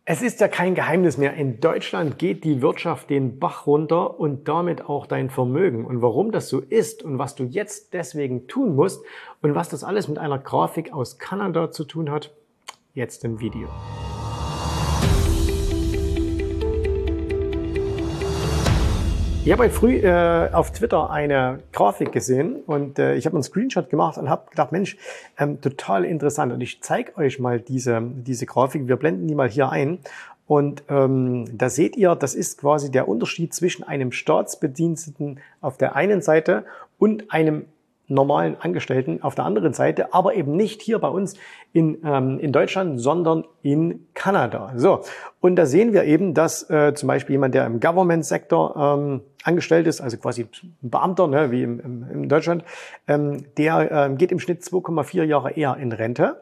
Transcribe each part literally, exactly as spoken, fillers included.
Es ist ja kein Geheimnis mehr. In Deutschland geht die Wirtschaft den Bach runter und damit auch dein Vermögen. Und warum das so ist und was du jetzt deswegen tun musst und was das alles mit einer Grafik aus Kanada zu tun hat, jetzt im Video. Ich habe heute früh äh, auf Twitter eine Grafik gesehen und äh, ich habe einen Screenshot gemacht und habe gedacht, Mensch, ähm, total interessant. Und ich zeige euch mal diese, diese Grafik. Wir blenden die mal hier ein. Und ähm, da seht ihr, das ist quasi der Unterschied zwischen einem Staatsbediensteten auf der einen Seite und einem normalen Angestellten auf der anderen Seite, aber eben nicht hier bei uns in, ähm, in Deutschland, sondern in Kanada. So, und da sehen wir eben, dass äh, zum Beispiel jemand, der im Government-Sektor ähm, angestellt ist, also quasi ein Beamter, ne, wie im, im, in Deutschland, ähm, der ähm, geht im Schnitt zwei Komma vier Jahre eher in Rente.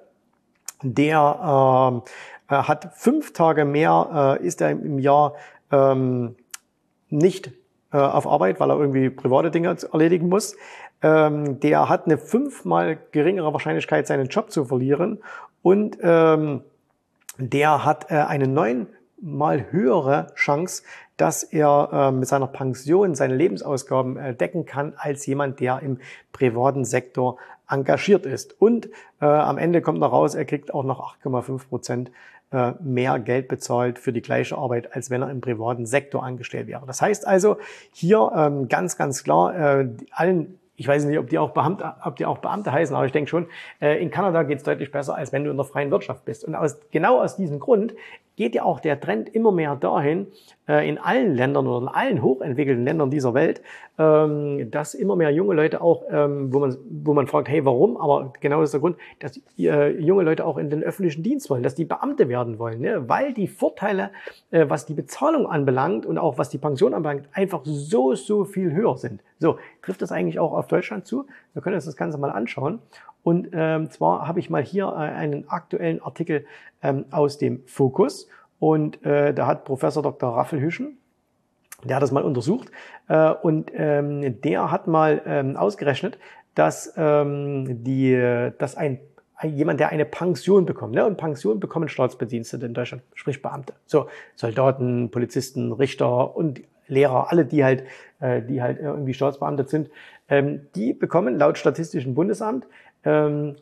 Der äh, hat fünf Tage mehr, äh, ist er im Jahr ähm, nicht äh, auf Arbeit, weil er irgendwie private Dinge erledigen muss. Ähm, der hat eine fünfmal geringere Wahrscheinlichkeit, seinen Job zu verlieren. Und ähm, der hat äh, eine neunmal höhere Chance, dass er äh, mit seiner Pension seine Lebensausgaben äh, decken kann, als jemand, der im privaten Sektor engagiert ist. Und äh, am Ende kommt noch raus, er kriegt auch noch acht Komma fünf Prozent äh, mehr Geld bezahlt für die gleiche Arbeit, als wenn er im privaten Sektor angestellt wäre. Das heißt also hier ähm, ganz, ganz klar, äh, allen Ich weiß nicht, ob die auch Beamte, ob die auch Beamte heißen, aber ich denke schon, in Kanada geht es deutlich besser, als wenn du in der freien Wirtschaft bist. Und aus, genau aus diesem Grund geht ja auch der Trend immer mehr dahin, in allen Ländern oder in allen hochentwickelten Ländern dieser Welt, dass immer mehr junge Leute auch, wo man, wo man fragt, hey, warum? Aber genau das ist der Grund, dass junge Leute auch in den öffentlichen Dienst wollen, dass die Beamte werden wollen, ne? Weil die Vorteile, was die Bezahlung anbelangt und auch was die Pension anbelangt, einfach so, so viel höher sind. So, trifft das eigentlich auch auf Deutschland zu? Wir können uns das Ganze mal anschauen. Und ähm, zwar habe ich mal hier äh, einen aktuellen Artikel ähm, aus dem Fokus. Und äh, da hat Professor Doktor Raffelhüschen, der hat das mal untersucht. Äh, und ähm, der hat mal ähm, ausgerechnet, dass, ähm, die, dass ein jemand, der eine Pension bekommt, ne? Und Pension bekommen Staatsbedienstete in Deutschland, sprich Beamte. So, Soldaten, Polizisten, Richter und Lehrer, alle, die halt, äh, die halt irgendwie staatsbeamtet sind, ähm, die bekommen laut Statistischem Bundesamt ähm,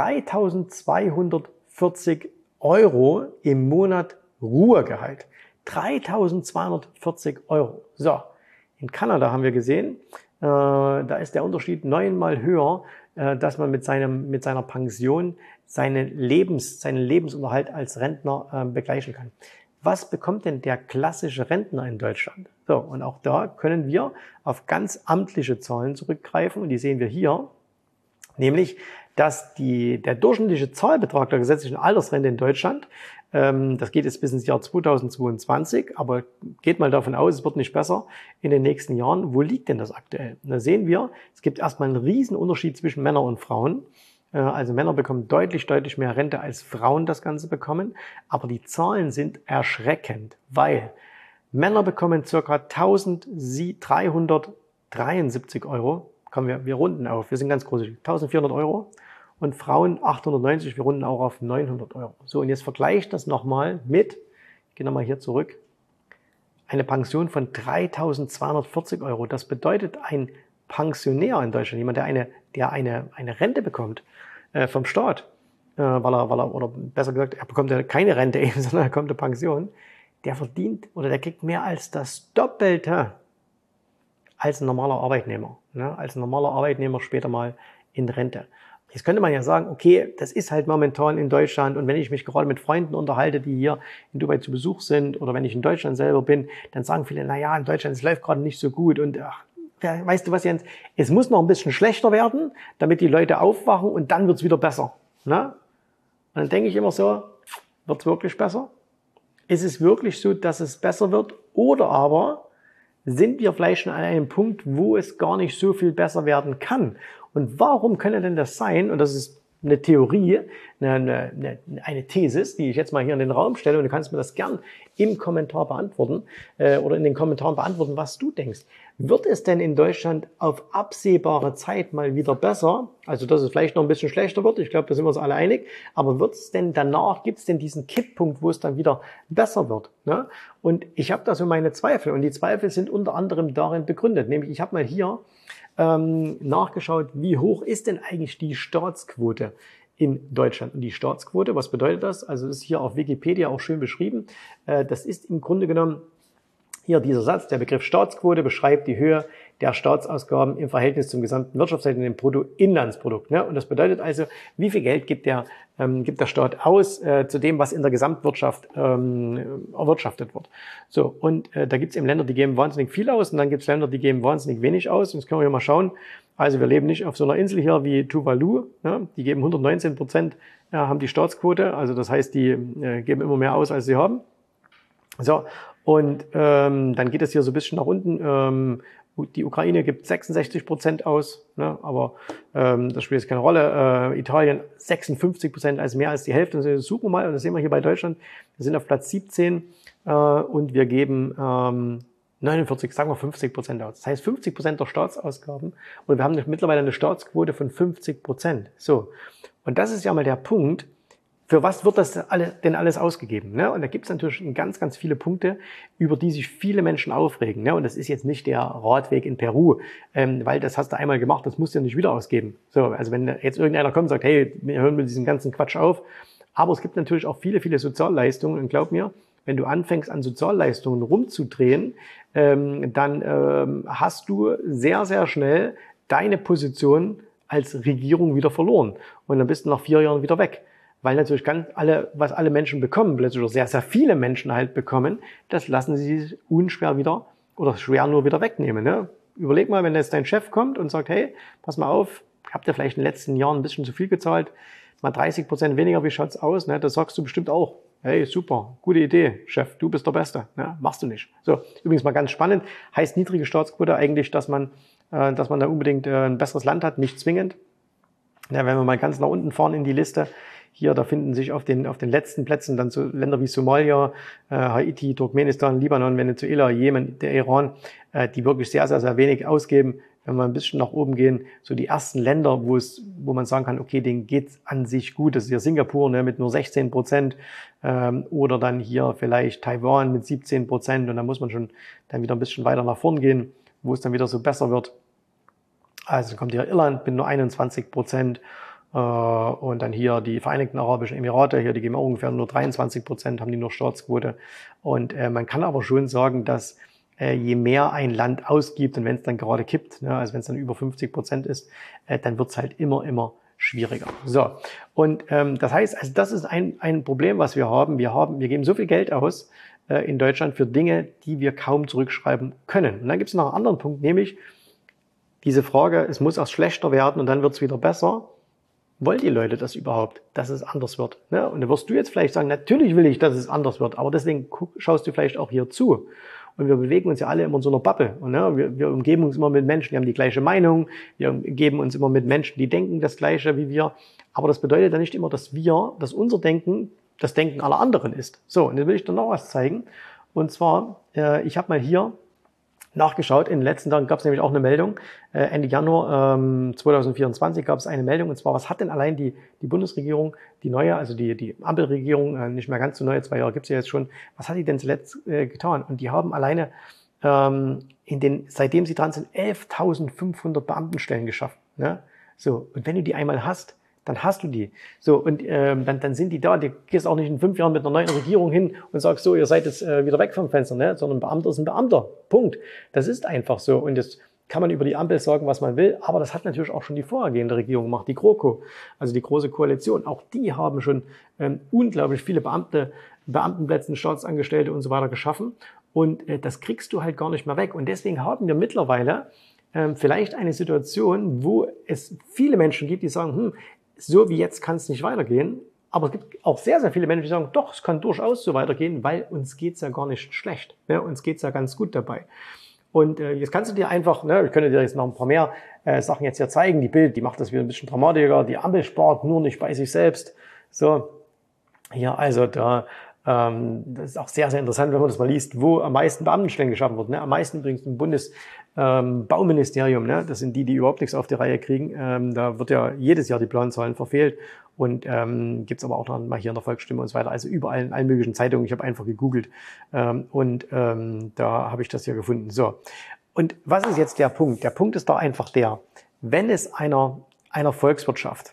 dreitausendzweihundertvierzig Euro im Monat Ruhegehalt. dreitausendzweihundertvierzig Euro. So, in Kanada haben wir gesehen, äh, da ist der Unterschied neunmal höher, äh, dass man mit seinem, mit seiner Pension seine Lebens, seinen Lebensunterhalt als Rentner äh, begleichen kann. Was bekommt denn der klassische Rentner in Deutschland? So, und auch da können wir auf ganz amtliche Zahlen zurückgreifen und die sehen wir hier, nämlich, dass die, der durchschnittliche Zahlbetrag der gesetzlichen Altersrente in Deutschland, ähm, das geht jetzt bis ins Jahr zweitausendzweiundzwanzig, aber geht mal davon aus, es wird nicht besser in den nächsten Jahren. Wo liegt denn das aktuell? Und da sehen wir, es gibt erstmal einen riesen Unterschied zwischen Männern und Frauen. Also Männer bekommen deutlich, deutlich mehr Rente, als Frauen das Ganze bekommen. Aber die Zahlen sind erschreckend, weil Männer bekommen ca. eintausenddreihundertdreiundsiebzig Euro. Kommen wir, wir runden auf, wir sind ganz großzügig, eintausendvierhundert Euro. Und Frauen achthundertneunzig, wir runden auch auf neunhundert Euro. So, und jetzt vergleicht das nochmal mit, ich gehe nochmal hier zurück, eine Pension von dreitausendzweihundertvierzig Euro. Das bedeutet, ein Pensionär in Deutschland, jemand, der eine, der eine, eine Rente bekommt äh, vom Staat, äh, weil er, weil er, oder besser gesagt, er bekommt ja keine Rente eben, sondern er bekommt eine Pension, der verdient oder der kriegt mehr als das Doppelte als ein normaler Arbeitnehmer, ne? Als ein normaler Arbeitnehmer später mal in Rente. Jetzt könnte man ja sagen, okay, das ist halt momentan in Deutschland und wenn ich mich gerade mit Freunden unterhalte, die hier in Dubai zu Besuch sind oder wenn ich in Deutschland selber bin, dann sagen viele, na ja, in Deutschland, es läuft gerade nicht so gut und ach, weißt du was, Jens, es muss noch ein bisschen schlechter werden, damit die Leute aufwachen und dann wird's wieder besser. Ne? Und dann denke ich immer so, wird's wirklich besser? Ist es wirklich so, dass es besser wird? Oder aber sind wir vielleicht schon an einem Punkt, wo es gar nicht so viel besser werden kann? Und warum könnte denn das sein? Und das ist eine Theorie, eine, eine, eine Thesis, die ich jetzt mal hier in den Raum stelle, und du kannst mir das gern im Kommentar beantworten äh, oder in den Kommentaren beantworten, was du denkst. Wird es denn in Deutschland auf absehbare Zeit mal wieder besser? Also, dass es vielleicht noch ein bisschen schlechter wird, ich glaube, da sind wir uns alle einig, aber wird es denn danach, gibt es denn diesen Kipppunkt, wo es dann wieder besser wird? Ne? Und ich habe da so meine Zweifel, und die Zweifel sind unter anderem darin begründet, nämlich ich habe mal hier ähm, nachgeschaut, wie hoch ist denn eigentlich die Staatsquote in Deutschland. Und die Staatsquote, was bedeutet das? Also das ist hier auf Wikipedia auch schön beschrieben. Äh, das ist im Grunde genommen hier dieser Satz, der Begriff Staatsquote beschreibt die Höhe der Staatsausgaben im Verhältnis zum gesamten Wirtschaftsseite, dem Bruttoinlandsprodukt. Ne? Und das bedeutet also, wie viel Geld gibt der, ähm, gibt der Staat aus äh, zu dem, was in der Gesamtwirtschaft ähm, erwirtschaftet wird. So, und äh, da gibt es eben Länder, die geben wahnsinnig viel aus, und dann gibt es Länder, die geben wahnsinnig wenig aus. Und jetzt können wir hier mal schauen. Also wir leben nicht auf so einer Insel hier wie Tuvalu. Ne? Die geben hundertneunzehn Prozent, äh, haben die Staatsquote. Also das heißt, die äh, geben immer mehr aus, als sie haben. So, und ähm, dann geht es hier so ein bisschen nach unten. Ähm, die Ukraine gibt sechsundsechzig Prozent aus, ne, aber ähm, das spielt jetzt keine Rolle. Äh, Italien sechsundfünfzig Prozent, also mehr als die Hälfte. Das suchen wir mal, und das sehen wir hier bei Deutschland. Wir sind auf Platz siebzehn äh, und wir geben ähm, neunundvierzig, sagen wir fünfzig Prozent aus. Das heißt fünfzig Prozent der Staatsausgaben, und wir haben mittlerweile eine Staatsquote von fünfzig Prozent. So, und das ist ja mal der Punkt. Für was wird das denn alles ausgegeben? Ne? Und da gibt es natürlich ganz, ganz viele Punkte, über die sich viele Menschen aufregen. Ne? Und das ist jetzt nicht der Radweg in Peru, ähm, weil das hast du einmal gemacht, das musst du ja nicht wieder ausgeben. So, also wenn jetzt irgendeiner kommt und sagt, hey, wir hören mit diesem ganzen Quatsch auf. Aber es gibt natürlich auch viele, viele Sozialleistungen. Und glaub mir, wenn du anfängst, an Sozialleistungen rumzudrehen, ähm, dann ähm, hast du sehr, sehr schnell deine Position als Regierung wieder verloren. Und dann bist du nach vier Jahren wieder weg. Weil natürlich ganz alle, was alle Menschen bekommen, plötzlich oder sehr, sehr viele Menschen halt bekommen, das lassen sie sich unschwer wieder oder schwer nur wieder wegnehmen. Ne? Überleg mal, wenn jetzt dein Chef kommt und sagt, hey, pass mal auf, habt ihr vielleicht in den letzten Jahren ein bisschen zu viel gezahlt, mal dreißig Prozent weniger, wie schaut's aus? Ne? Das sagst du bestimmt auch. Hey, super, gute Idee, Chef, du bist der Beste. Ne? Machst du nicht. So, übrigens mal ganz spannend, heißt niedrige Staatsquote eigentlich, dass man, äh, dass man da unbedingt äh, ein besseres Land hat, nicht zwingend. Ja, wenn wir mal ganz nach unten fahren in die Liste, hier, da finden sich auf den, auf den letzten Plätzen dann so Länder wie Somalia, äh, Haiti, Turkmenistan, Libanon, Venezuela, Jemen, der Iran, äh, die wirklich sehr, sehr, sehr wenig ausgeben. Wenn wir ein bisschen nach oben gehen, so die ersten Länder, wo es, wo man sagen kann, okay, denen geht's an sich gut. Das ist hier Singapur, ne, mit nur sechzehn Prozent, ähm, oder dann hier vielleicht Taiwan mit siebzehn Prozent, und dann muss man schon dann wieder ein bisschen weiter nach vorn gehen, wo es dann wieder so besser wird. Also kommt hier Irland mit nur einundzwanzig Prozent. Und dann hier die Vereinigten Arabischen Emirate, hier die geben auch ungefähr nur dreiundzwanzig Prozent, haben die nur Staatsquote. Und äh, man kann aber schon sagen, dass äh, je mehr ein Land ausgibt, und wenn es dann gerade kippt, ne, also wenn es dann über fünfzig Prozent ist, äh, dann wird es halt immer, immer schwieriger. So, und ähm, das heißt, also das ist ein, ein Problem, was wir haben. Wir haben, wir geben so viel Geld aus äh, in Deutschland für Dinge, die wir kaum zurückschreiben können. Und dann gibt es noch einen anderen Punkt, nämlich diese Frage, es muss erst schlechter werden und dann wird es wieder besser. Wollen die Leute das überhaupt, dass es anders wird? Ne? Und da wirst du jetzt vielleicht sagen, natürlich will ich, dass es anders wird, aber deswegen schaust du vielleicht auch hier zu. Und wir bewegen uns ja alle immer in so einer Bubble. Und, ne, wir, wir umgeben uns immer mit Menschen, die haben die gleiche Meinung. Wir umgeben uns immer mit Menschen, die denken das Gleiche wie wir. Aber das bedeutet ja nicht immer, dass wir, dass unser Denken das Denken aller anderen ist. So, und jetzt will ich dir noch was zeigen. Und zwar, äh, ich habe mal hier nachgeschaut. In den letzten Tagen gab es nämlich auch eine Meldung. Äh, Ende Januar ähm, zweitausendvierundzwanzig gab es eine Meldung. Und zwar, was hat denn allein die, die Bundesregierung, die neue, also die, die Ampelregierung, äh, nicht mehr ganz so neue, zwei Jahre gibt es ja jetzt schon, was hat die denn zuletzt äh, getan? Und die haben alleine, ähm, in den, seitdem sie dran sind, elftausendfünfhundert Beamtenstellen geschaffen. Ne? So, und wenn du die einmal hast, dann hast du die. So, und ähm, dann, dann sind die da. Du gehst auch nicht in fünf Jahren mit einer neuen Regierung hin und sagst so, ihr seid jetzt äh, wieder weg vom Fenster, ne? Sondern ein Beamter ist ein Beamter. Punkt. Das ist einfach so. Und das kann man über die Ampel sagen, was man will, aber das hat natürlich auch schon die vorhergehende Regierung gemacht, die GroKo, also die Große Koalition. Auch die haben schon ähm, unglaublich viele Beamte, Beamtenplätze, Staatsangestellte und so weiter geschaffen. Und äh, das kriegst du halt gar nicht mehr weg. Und deswegen haben wir mittlerweile ähm, vielleicht eine Situation, wo es viele Menschen gibt, die sagen, hm, so wie jetzt kann es nicht weitergehen. Aber es gibt auch sehr, sehr viele Menschen, die sagen, doch, es kann durchaus so weitergehen, weil uns geht's ja gar nicht schlecht. Ne? Uns geht's ja ganz gut dabei. Und äh, jetzt kannst du dir einfach, ne, ich könnte dir jetzt noch ein paar mehr äh, Sachen jetzt hier zeigen. Die Bild, die macht das wieder ein bisschen dramatischer. Die Ampel spart nur nicht bei sich selbst. So, ja, also da, ähm, das ist auch sehr, sehr interessant, wenn man das mal liest, wo am meisten Beamtenstellen geschaffen wurden. Ne? Am meisten übrigens im Bundesbauministerium. Ähm, ne? Das sind die, die überhaupt nichts auf die Reihe kriegen. Ähm, da wird ja jedes Jahr die Planzahlen verfehlt. Und ähm, gibt es aber auch noch mal hier in der Volksstimme und so weiter. Also überall in allen möglichen Zeitungen. Ich habe einfach gegoogelt. Ähm, und ähm, da habe ich das hier gefunden. So. Und was ist jetzt der Punkt? Der Punkt ist doch einfach der, wenn es einer, einer Volkswirtschaft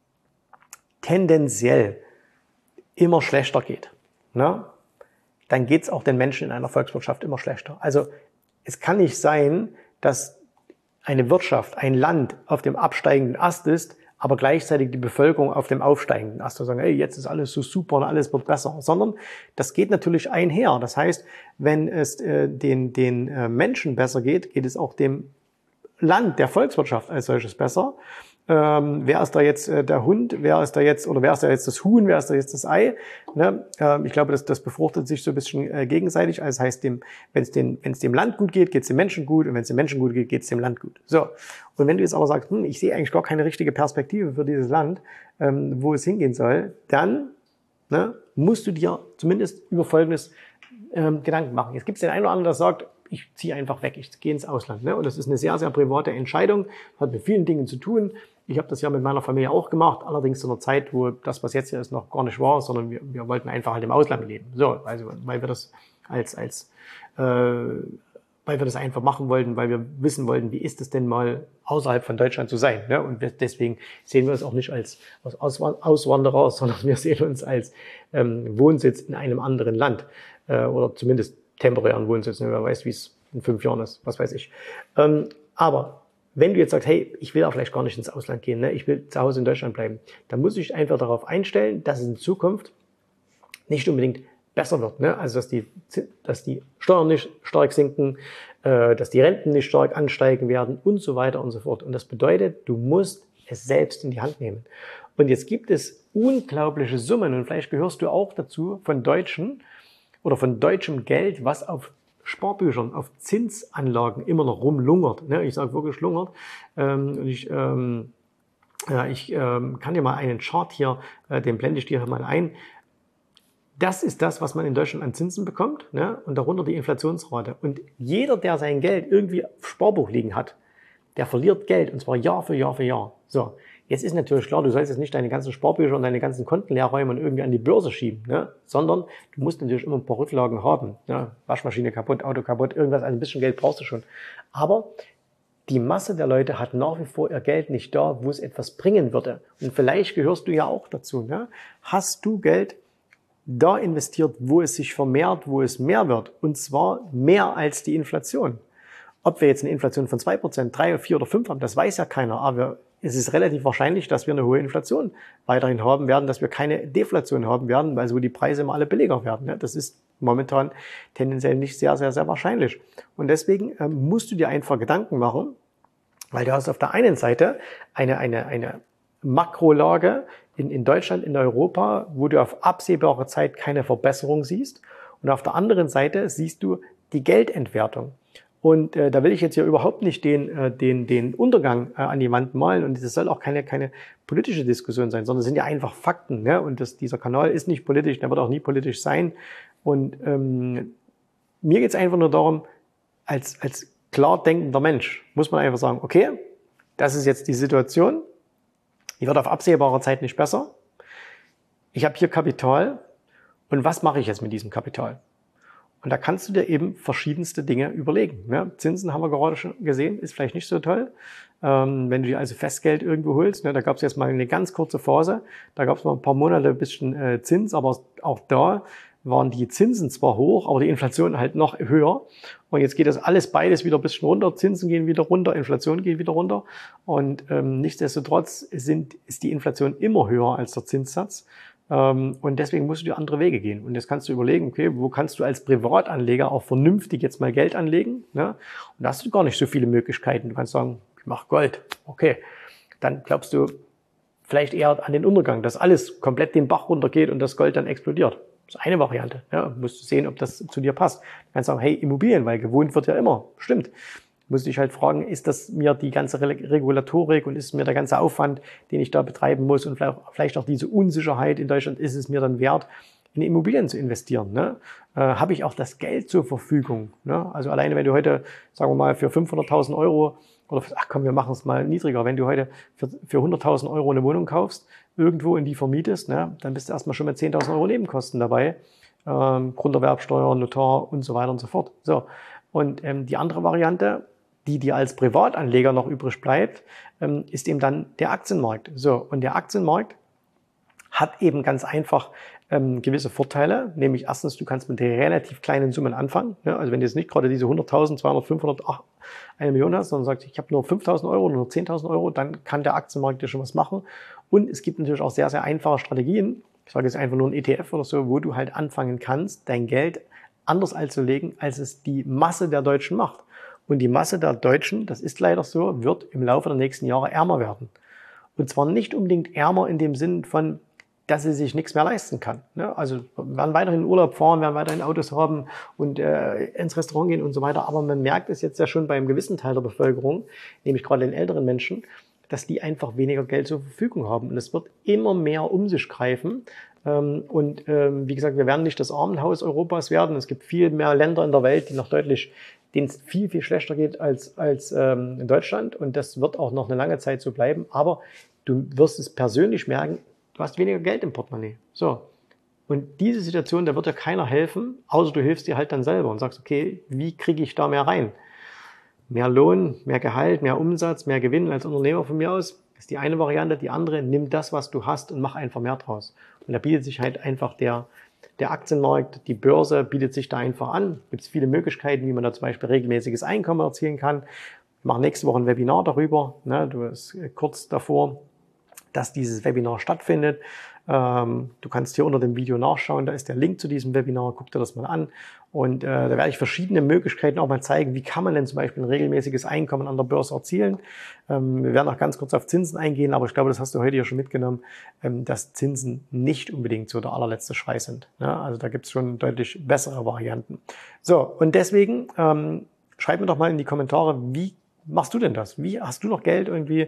tendenziell immer schlechter geht, ne, dann geht es auch den Menschen in einer Volkswirtschaft immer schlechter. Also es kann nicht sein, dass eine Wirtschaft, ein Land auf dem absteigenden Ast ist, aber gleichzeitig die Bevölkerung auf dem aufsteigenden Ast und sagen, hey, jetzt ist alles so super und alles wird besser, sondern das geht natürlich einher. Das heißt, wenn es äh, den, den äh, Menschen besser geht, geht es auch dem Land, der Volkswirtschaft als solches besser. Ähm, wer ist da jetzt äh, der Hund, wer ist da jetzt, oder wer ist da jetzt das Huhn, wer ist da jetzt das Ei? Ne? Ähm, ich glaube, das, das befruchtet sich so ein bisschen äh, gegenseitig. Also das heißt, dem, wenn es dem, wenn es dem Land gut geht, geht es dem Menschen gut, und wenn es dem Menschen gut geht, geht es dem Land gut. So. Und wenn du jetzt aber sagst, hm, ich sehe eigentlich gar keine richtige Perspektive für dieses Land, ähm, wo es hingehen soll, dann ne, musst du dir zumindest über Folgendes ähm, Gedanken machen. Jetzt gibt es den einen oder anderen, der sagt, ich ziehe einfach weg, ich gehe ins Ausland. Ne? Und das ist eine sehr, sehr private Entscheidung, hat mit vielen Dingen zu tun. Ich habe das ja mit meiner Familie auch gemacht, allerdings zu einer Zeit, wo das, was jetzt hier ist, noch gar nicht war, sondern wir, wir wollten einfach halt im Ausland leben. So, also weil wir das als, als äh, weil wir das einfach machen wollten, weil wir wissen wollten, wie ist es denn mal außerhalb von Deutschland zu sein. Ne? Und deswegen sehen wir es auch nicht als, als Auswanderer, sondern wir sehen uns als ähm, Wohnsitz in einem anderen Land äh, oder zumindest temporären Wohnsitz. Wer weiß, wie es in fünf Jahren ist, was weiß ich. Ähm, aber wenn du jetzt sagst, hey, ich will auch vielleicht gar nicht ins Ausland gehen, ne? Ich will zu Hause in Deutschland bleiben, dann muss ich einfach darauf einstellen, dass es in Zukunft nicht unbedingt besser wird. Ne? Also dass die, dass die Steuern nicht stark sinken, äh, dass die Renten nicht stark ansteigen werden und so weiter und so fort. Und das bedeutet, du musst es selbst in die Hand nehmen. Und jetzt gibt es unglaubliche Summen, und vielleicht gehörst du auch dazu, von Deutschen oder von deutschem Geld, was auf Sparbüchern, auf Zinsanlagen immer noch rumlungert. Ne? Ich sage wirklich lungert. Ähm, und ich, ähm, ja, ich ähm, kann dir mal einen Chart hier, äh, den blende ich dir hier mal ein. Das ist das, was man in Deutschland an Zinsen bekommt, ne? Und darunter die Inflationsrate. Und jeder, der sein Geld irgendwie auf Sparbuch liegen hat, der verliert Geld, und zwar Jahr für Jahr für Jahr. So, jetzt ist natürlich klar, du sollst jetzt nicht deine ganzen Sparbücher und deine ganzen Konten leer räumen und irgendwie an die Börse schieben, ne? Sondern du musst natürlich immer ein paar Rücklagen haben. Ne? Waschmaschine kaputt, Auto kaputt, irgendwas, also ein bisschen Geld brauchst du schon. Aber die Masse der Leute hat nach wie vor ihr Geld nicht da, wo es etwas bringen würde. Und vielleicht gehörst du ja auch dazu. Ne? Hast du Geld da investiert, wo es sich vermehrt, wo es mehr wird, und zwar mehr als die Inflation. Ob wir jetzt eine Inflation von zwei Prozent, drei, vier oder fünf haben, das weiß ja keiner, aber es ist relativ wahrscheinlich, dass wir eine hohe Inflation weiterhin haben werden, dass wir keine Deflation haben werden, weil so die Preise immer alle billiger werden. Das ist momentan tendenziell nicht sehr, sehr, sehr wahrscheinlich. Und deswegen ähm, musst du dir einfach Gedanken machen, weil du hast auf der einen Seite eine, eine, eine Makrolage in, in Deutschland, in Europa, wo du auf absehbare Zeit keine Verbesserung siehst. Und auf der anderen Seite siehst du die Geldentwertung. Und äh, da will ich jetzt hier überhaupt nicht den, äh, den, den Untergang äh, an die Wand malen. Und das soll auch keine, keine politische Diskussion sein, sondern es sind ja einfach Fakten. Ne? Und das, dieser Kanal ist nicht politisch, der wird auch nie politisch sein. Und ähm, mir geht es einfach nur darum, als, als klar denkender Mensch muss man einfach sagen, okay, das ist jetzt die Situation. Die wird auf absehbare Zeit nicht besser. Ich habe hier Kapital. Und was mache ich jetzt mit diesem Kapital? Und da kannst du dir eben verschiedenste Dinge überlegen. Ja, Zinsen haben wir gerade schon gesehen, ist vielleicht nicht so toll. Ähm, wenn du dir also Festgeld irgendwo holst, ne, da gab es jetzt mal eine ganz kurze Phase, da gab es mal ein paar Monate ein bisschen äh, Zins, aber auch da waren die Zinsen zwar hoch, aber die Inflation halt noch höher. Und jetzt geht das alles beides wieder ein bisschen runter. Zinsen gehen wieder runter, Inflation geht wieder runter. Und ähm, nichtsdestotrotz sind, ist die Inflation immer höher als der Zinssatz. Ähm, und deswegen musst du dir andere Wege gehen. Und jetzt kannst du überlegen, okay, wo kannst du als Privatanleger auch vernünftig jetzt mal Geld anlegen? Ne? Und da hast du gar nicht so viele Möglichkeiten. Du kannst sagen, ich mache Gold. Okay, dann glaubst du vielleicht eher an den Untergang, dass alles komplett den Bach runtergeht und das Gold dann explodiert. Das ist eine Variante. Ja, musst du sehen, ob das zu dir passt. Du kannst sagen, hey, Immobilien, weil gewohnt wird ja immer. Stimmt. musst du dich halt fragen, ist das mir die ganze Regulatorik und ist mir der ganze Aufwand, den ich da betreiben muss und vielleicht, vielleicht auch diese Unsicherheit in Deutschland, ist es mir dann wert, in Immobilien zu investieren? Ne? Äh, habe ich auch das Geld zur Verfügung? Ne? Also alleine, wenn du heute, sagen wir mal, für fünfhunderttausend Euro oder, ach komm, wir machen es mal niedriger, wenn du heute für, für hunderttausend Euro eine Wohnung kaufst, irgendwo in die vermietest, ne, dann bist du erstmal schon mit zehntausend Euro Nebenkosten dabei. Ähm, Grunderwerbsteuer, Notar und so weiter und so fort. So. Und ähm, die andere Variante, die dir als Privatanleger noch übrig bleibt, ähm, ist eben dann der Aktienmarkt. So. Und der Aktienmarkt hat eben ganz einfach ähm, gewisse Vorteile, nämlich erstens, du kannst mit relativ kleinen Summen anfangen. Ne? Also wenn du jetzt nicht gerade diese hunderttausend, zweihundert, fünfhundert, ach, eine Million hast, sondern sagst, ich habe nur fünftausend Euro oder nur zehntausend Euro, dann kann der Aktienmarkt dir schon was machen. Und es gibt natürlich auch sehr, sehr einfache Strategien. Ich sage jetzt einfach nur ein E T F oder so, wo du halt anfangen kannst, dein Geld anders anzulegen, als es die Masse der Deutschen macht. Und die Masse der Deutschen, das ist leider so, wird im Laufe der nächsten Jahre ärmer werden. Und zwar nicht unbedingt ärmer in dem Sinn von, dass sie sich nichts mehr leisten kann. Also wir werden weiterhin in Urlaub fahren, werden weiterhin Autos haben und äh, ins Restaurant gehen und so weiter. Aber man merkt es jetzt ja schon bei einem gewissen Teil der Bevölkerung, nämlich gerade den älteren Menschen, dass die einfach weniger Geld zur Verfügung haben. Und es wird immer mehr um sich greifen. Ähm, und ähm, wie gesagt, wir werden nicht das Armenhaus Europas werden. Es gibt viel mehr Länder in der Welt, die noch deutlich, denen es viel, viel schlechter geht als, als ähm, in Deutschland. Und das wird auch noch eine lange Zeit so bleiben. Aber du wirst es persönlich merken, du hast weniger Geld im Portemonnaie. So. Und diese Situation, da wird dir keiner helfen, außer du hilfst dir halt dann selber und sagst, okay, wie kriege ich da mehr rein? Mehr Lohn, mehr Gehalt, mehr Umsatz, mehr Gewinn als Unternehmer von mir aus. Das ist die eine Variante. Die andere, nimm das, was du hast und mach einfach mehr draus. Und da bietet sich halt einfach der, der Aktienmarkt, die Börse bietet sich da einfach an. Gibt es viele Möglichkeiten, wie man da zum Beispiel regelmäßiges Einkommen erzielen kann. Wir machen nächste Woche ein Webinar darüber. Ne, du bist kurz davor, dass dieses Webinar stattfindet. Ähm, du kannst hier unter dem Video nachschauen, da ist der Link zu diesem Webinar, guck dir das mal an. Und äh, da werde ich verschiedene Möglichkeiten auch mal zeigen, wie kann man denn zum Beispiel ein regelmäßiges Einkommen an der Börse erzielen. Ähm, wir werden auch ganz kurz auf Zinsen eingehen, aber ich glaube, das hast du heute ja schon mitgenommen, ähm, dass Zinsen nicht unbedingt so der allerletzte Schrei sind. Ja, also da gibt es schon deutlich bessere Varianten. So, und deswegen ähm, schreib mir doch mal in die Kommentare, wie machst du denn das? Wie hast du noch Geld irgendwie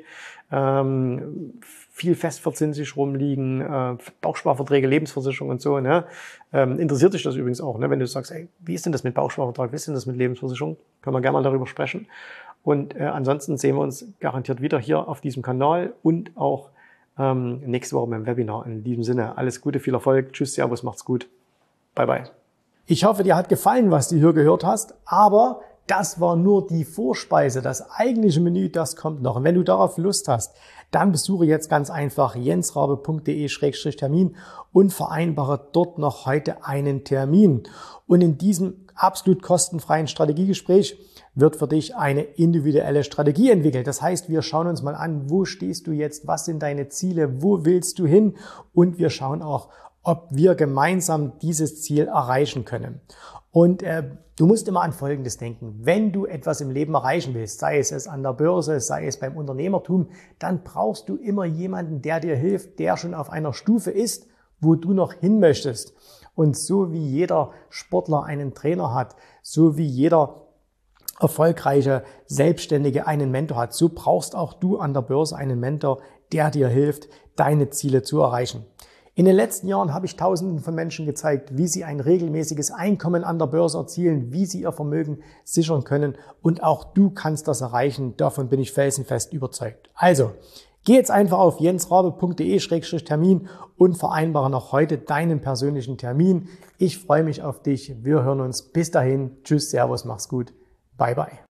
ähm, viel festverzinslich rumliegen, äh, Bausparverträge, Lebensversicherung und so, ne? Ähm, interessiert dich das übrigens auch, ne? Wenn du sagst, ey, wie ist denn das mit Bausparvertrag, wie ist denn das mit Lebensversicherung? Können wir gerne mal darüber sprechen. Und äh, ansonsten sehen wir uns garantiert wieder hier auf diesem Kanal und auch ähm, nächste Woche beim Webinar. In diesem Sinne, alles Gute, viel Erfolg. Tschüss, Servus, macht's gut. Bye, bye. Ich hoffe, dir hat gefallen, was du hier gehört hast, aber das war nur die Vorspeise. Das eigentliche Menü, das kommt noch. Und wenn du darauf Lust hast, dann besuche jetzt ganz einfach jensrabe punkt de Schrägstrich Termin und vereinbare dort noch heute einen Termin. Und in diesem absolut kostenfreien Strategiegespräch wird für dich eine individuelle Strategie entwickelt. Das heißt, wir schauen uns mal an, wo stehst du jetzt, was sind deine Ziele, wo willst du hin? Und wir schauen auch, ob wir gemeinsam dieses Ziel erreichen können. Und äh, du musst immer an Folgendes denken. Wenn du etwas im Leben erreichen willst, sei es es an der Börse, sei es beim Unternehmertum, dann brauchst du immer jemanden, der dir hilft, der schon auf einer Stufe ist, wo du noch hin möchtest. Und so wie jeder Sportler einen Trainer hat, so wie jeder erfolgreiche Selbstständige einen Mentor hat, so brauchst auch du an der Börse einen Mentor, der dir hilft, deine Ziele zu erreichen. In den letzten Jahren habe ich Tausenden von Menschen gezeigt, wie sie ein regelmäßiges Einkommen an der Börse erzielen, wie sie ihr Vermögen sichern können. Und auch du kannst das erreichen. Davon bin ich felsenfest überzeugt. Also, geh jetzt einfach auf jensrabe punkt de Schrägstrich Termin und vereinbare noch heute deinen persönlichen Termin. Ich freue mich auf dich. Wir hören uns. Bis dahin. Tschüss, Servus, mach's gut. Bye, bye.